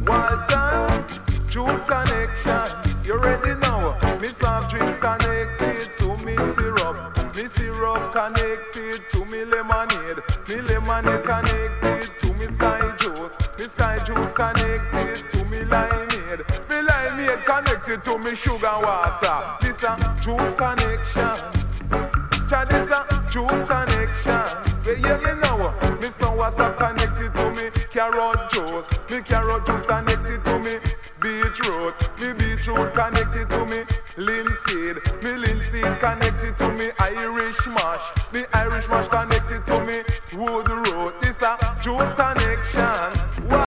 Walton, juice connection. You ready now? Me soft drinks connected to me syrup. Me syrup connected to me lemonade. Me lemonade connected to me sky juice. Me sky juice connected to me limeade. Me limeade connected to me sugar water. This a juice connection. Cha, this a juice connection. You hear me now? Me soursop connected to me carrot juice. Me carrot juice connected to me beetroot. Me beetroot connected to me linseed. Me linseed connected to me Irish mash. Me Irish mash connected to me